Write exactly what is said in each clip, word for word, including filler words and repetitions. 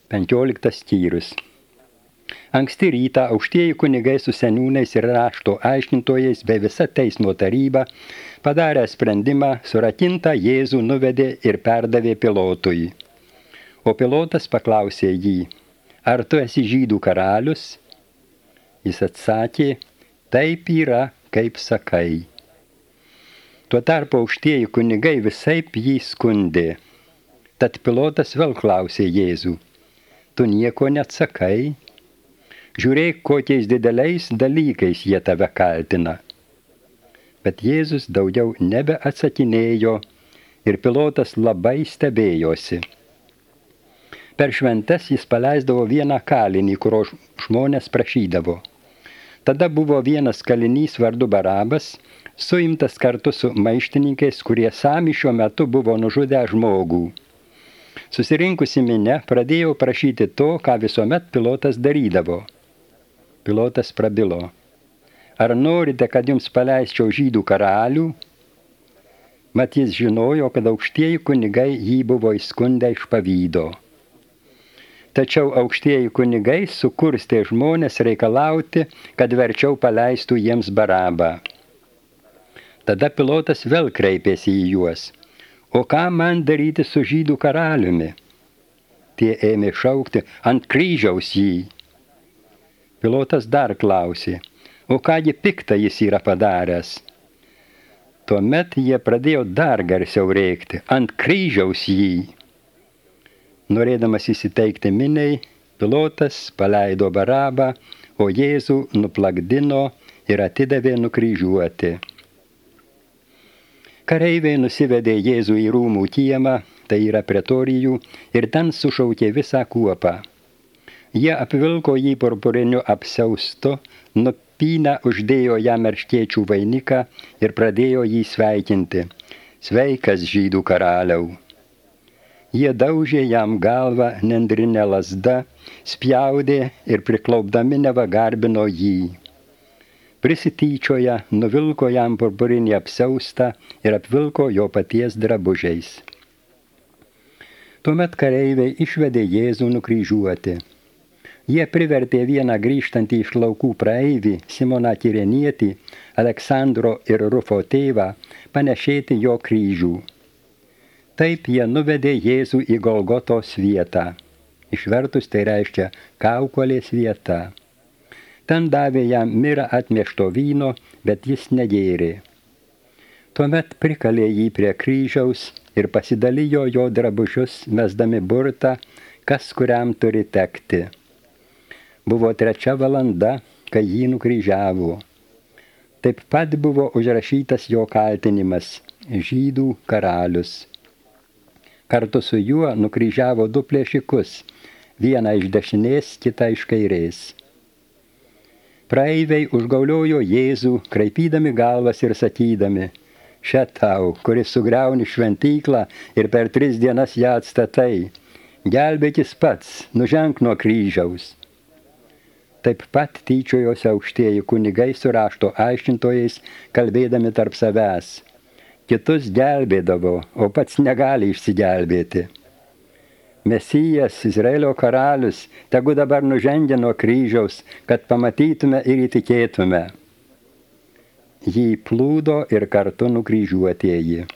penkioliktas skyrius. Anksti rytą aukštieji kunigai su seniūnais ir rašto aiškintojais bei visa teismo taryba padarė sprendimą, surakintą Jėzų nuvedė ir perdavė Pilotui. O Pilotas paklausė jį, ar tu esi žydų karalius? Jis atsakė, taip yra, kaip sakai. Tuo tarpu aukštieji kunigai visaip jį skundė. Tad Pilotas vėl klausė Jėzų, tu nieko neatsakai? Žiūrėk, kokiais dideliais dalykais jie tave kaltina. Bet Jėzus daugiau nebeatsakinėjo ir Pilotas labai stebėjosi. Per šventes jis paleisdavo vieną kalinį, kurio žmonės prašydavo. Tada buvo vienas kalinys vardu Barabas, suimtas kartu su maištininkais, kurie sąmyšio metu buvo nužudę žmogų. Susirinkusi minia pradėjo prašyti to, ką visuomet Pilotas darydavo. Pilotas prabilo, ar norite, kad jums paleisčiau žydų karalių? Mat jis žinojo, kad aukštieji kunigai jį buvo įskundę iš pavydo. Tačiau aukštieji kunigai sukurstė žmonės reikalauti, kad verčiau paleistų jiems Barabą. Tada Pilotas vėl kreipėsi į juos. O ką man daryti su žydų karaliumi? Tie ėmė šaukti, ant kryžiaus jį. Pilotas dar klausė, o kągi piktą jis yra padaręs? Tuomet jie pradėjo dar garsiau rėkti, ant kryžiaus jį. Norėdamas įsiteikti miniai, Pilotas paleido Barabą, o Jėzų nuplakdino ir atidavė nukryžiuoti. Kareiviai nusivedė Jėzų į rūmų kiemą, tai yra pretorijų, ir ten sušaukė visą kuopą. Jie apvilko jį purpuriniu apsiaustu, nupynę uždėjo jam erškėčių vainiką ir pradėjo jį sveikinti. Sveikas, žydų karaliau! Jie daužė jam galvą nendrinę lazdą, spjaudė ir priklaupdami nevagarbino jį. Prisityčioja, nuvilko jam purpurinį apsiaustą ir apvilko jo paties drabužiais. Tuomet kareiviai išvedė Jėzų nukryžiuoti. Jie privertė vieną grįžtantį iš laukų praeivį, Simoną Kirenietį, Aleksandro ir Rufo tėvą, panešėti jo kryžių. Taip jie nuvedė Jėzų į Golgotos vietą. Išvertus tai reiškia kaukolės vieta. Ten davė jam mirą atmiešto vyno, bet jis negėrė. Tuomet prikalė jį prie kryžiaus ir pasidalijo jo drabužius, mesdami burtą, kas kuriam turi tekti. Buvo trečia valanda, kai jį nukryžiavo. Taip pat buvo užrašytas jo kaltinimas – žydų karalius. Kartu su juo nukryžiavo du plėšikus, vieną iš dešinės, kitą iš kairės. Praeiviai užgauliojo Jėzų, kraipydami galvas ir sakydami, še tau, kuris sugriauni šventyklą ir per tris dienas ją atstatai, gelbėkis pats, nuženk nuo kryžiaus. Taip pat tyčiojosi aukštieji kunigai su rašto aiškintojais, kalbėdami tarp savęs. Kitus gelbėdavo, o pats negali išsigelbėti. Mesijas, Izraelio karalius, tegu dabar nužengia nuo kryžiaus, kad pamatytume ir įtikėtume. Jį plūdo ir kartu nukryžiuotieji.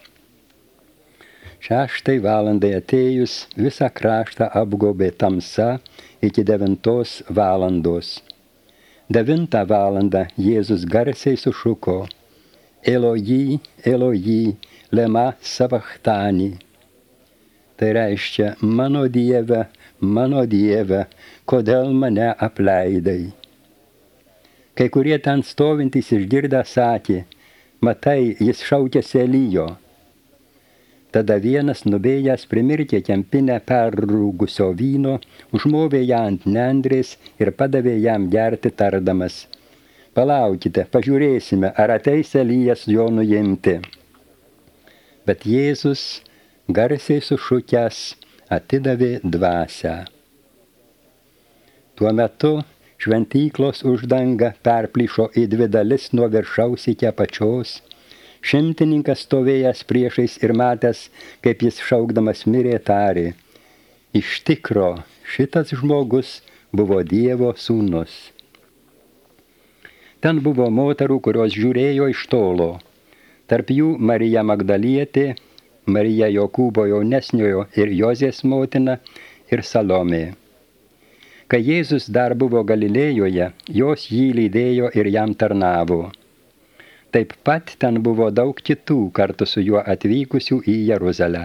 Šeštai valandai atėjus, visą kraštą apgaubė tamsa iki devintos valandos. Devintą valandą Jėzus garsiai sušuko, Elojį, Elojį, lema sabachthani. Tai reiškia, mano Dieve, mano Dieve, kodėl mane apleidai. Kai kurie ten stovintys išgirdę sakė, matai, jis šaukėsi Elijo. Tada vienas nubėjęs primirkė kempinę perrūgusio vyno, užmovė ją ant nendrės ir padavė jam gerti tardamas. Palaukite, pažiūrėsime, ar ateis Elijas jo nuimti. Bet Jėzus, garsiai sušukęs, atidavė dvasią. Tuo metu šventyklos uždanga perplyšo į dvi dalis nuo viršaus iki apačios. Šimtininkas stovėjęs priešais ir matęs, kaip jis šaukdamas mirė tarė, Iš tikro, šitas žmogus buvo Dievo sūnus. Ten buvo moterų, kurios žiūrėjo iš tolo. Tarp jų Marija Magdalietė, Marija Jokūbo jaunesniojo ir Jozės motina ir Salomė. Kai Jėzus dar buvo Galilėjoje, jos jį lydėjo ir jam tarnavo. Taip pat ten buvo daug kitų kartu su juo atvykusių į Jeruzalę.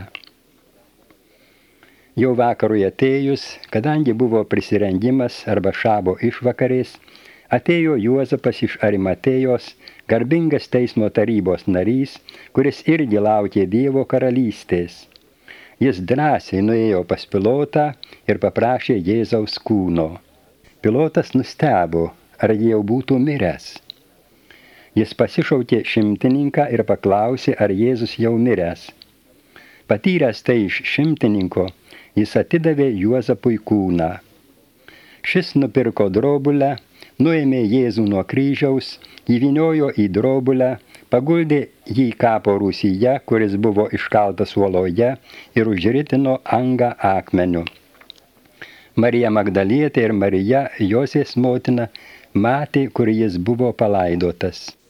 Jau vakarui atėjus, kadangi buvo prisirengimas arba šabo išvakarės, atėjo Juozapas iš Arimatėjos, garbingas teismo tarybos narys, kuris irgi laukė Dievo karalystės. Jis drąsiai nuėjo pas Pilotą ir paprašė Jėzaus kūno. Pilotas nustebo, ar jau būtų miręs. Jis pasišaukė šimtininką ir paklausė, ar Jėzus jau miręs. Patyręs tai iš šimtininko, jis atidavė Juozapui kūną. Šis nupirko drobulę, nuėmė Jėzų nuo kryžiaus, įvyniojo į drobulę, paguldė jį kapo rūsyje, kuris buvo iškaltas uoloje, ir užritino angą akmeniu. Marija Magdalietė ir Marija, Jozės motina, matė, kur jis buvo palaidotas.